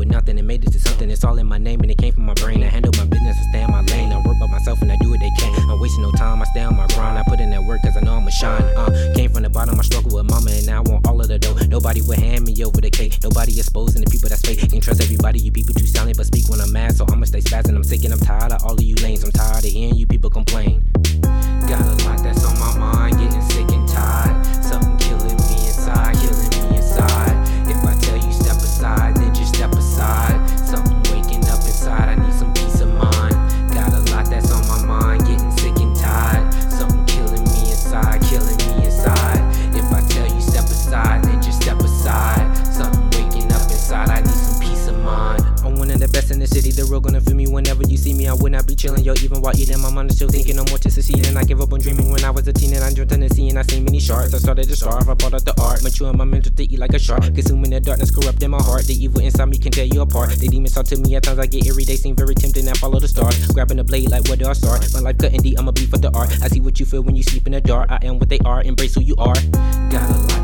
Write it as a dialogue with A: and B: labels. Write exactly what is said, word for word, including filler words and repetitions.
A: with nothing and made it to something. It's all in my name and it came from my brain. I handle my business, I stay in my lane. I work by myself and I do what they can. I'm wasting no time, I stay on my grind. I put in that work cause I know I'ma shine. Uh, came from the bottom, I struggle with mama and now I want all of the dough. Nobody will hand me over the cake. Nobody exposing the people that's fake. Can't trust everybody, you people too silent but speak when I'm mad. So I'ma stay spazzing, I'm sick and I'm tired of all of you lanes. I'm tired of hearing you people complain. Got a lot that's on my mind, getting sick and tired. Something killing me inside, killing me inside. If I tell you step aside, then just step aside. Something waking up inside, I need some peace of mind. Got a lot that's on my mind, getting sick and tired. Something killing me inside, killing me inside. If I tell you step aside, then just step aside. Something waking up inside, I need some peace of mind. I'm one of the best in the city, the real gonna feel me whenever you see me. I would not be chilling, yo, even while eating. My mind is still thinking I'm more to succeed. And I give up on dreaming when I was a teen and I dreamt Tennessee and I seen many sharks. I started to starve, I brought out the art, maturing my mental to eat like a shark. Consuming the darkness, corrupting my heart. The evil inside me can tear you apart. The demons talk to me at times I get eerie. They seem very tempting and follow the stars. Grabbing the blade like where do I start? My life cutting deep, I'ma be for the art. I see what you feel when you sleep in the dark. I am what they are, embrace who you are. Got a lot